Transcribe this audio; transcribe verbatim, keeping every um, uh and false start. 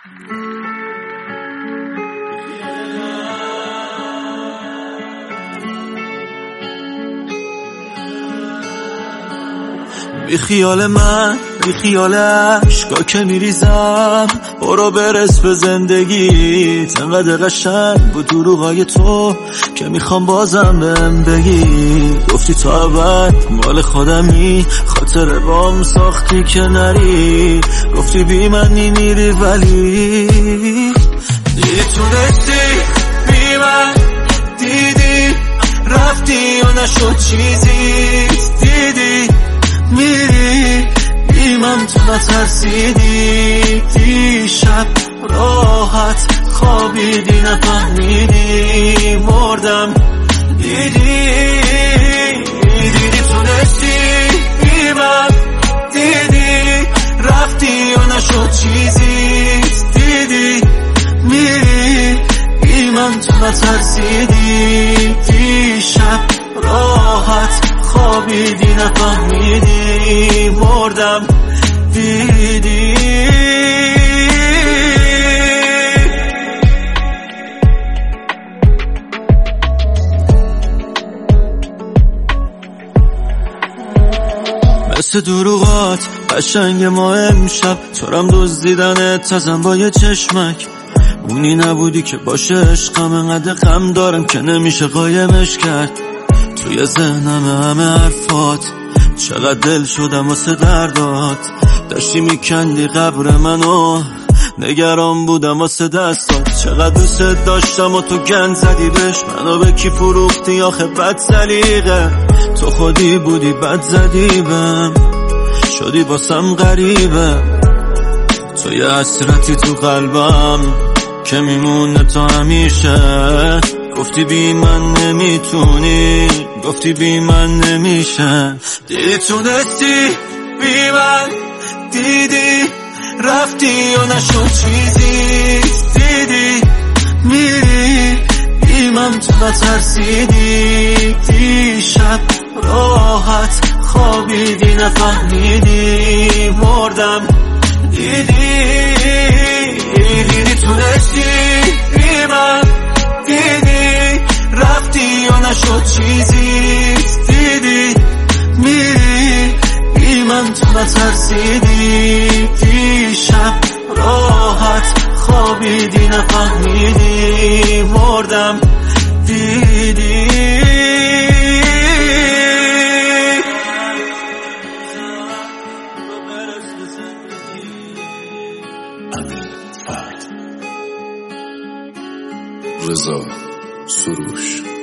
بی خیال من، بی خیال عشقا که میریزم، برو برس به زندگیت. انقدر قشنگ بود دروغای تو که میخوام بازم بهم بگی. گفتی تو اول مال خودمی، خاطر بام ساختی که نری. گفتی بی من میمیری ولی دیدی تونستی بی من، دیدی رفتی و نشد چیزی. دیدی میری بی من تو نترسیدی. دیشب راحت خوابیدی نفهمیدی مردم. دیدی دیدی تونستی بی من، دیدی رفتی و نشد چیزی. دیدی میری بی من تو نترسیدی. دیشب راحت خوابیدی نفهمیدی مردم. دیدی مثل دروغات قشنگ ما امشب، چرام دزدیدنت ازم با یه چشمک. اونی نبودی که باشه عشقم، انقدر غم دارم که نمیشه قایمش کرد. توی ذهنم همه حرفات، چقدر دل شدم واسه دردات. داشتی میکندی قبر منو، نگران بودم واسه دستات. چقدر دوست داشتم و تو گند زدی بهش. منو به کی فروختی آخه بد سلیقه. تو خودی بودی بد زدی بهم، شدی واسم غریبه. تو یه حسرتی تو قلبم که میمونه تا همیشه. گفتی بی من نمیتونی، گفتی بی من نمیشه. دیدی تونستی بی من، دیدی رفتی و نشد چیزی. دیدی میری بی من تو نترسیدی. دیشب راحت خوابیدی نفهمیدی مردم. دیدی دیدی تونستی بی من، دیدی رفتی و نشد چیزی. دیدی میری بی من تو نترسیدی. دیشب راحت خوابیدی نفهمیدی مردم. دیدی رضا سروش.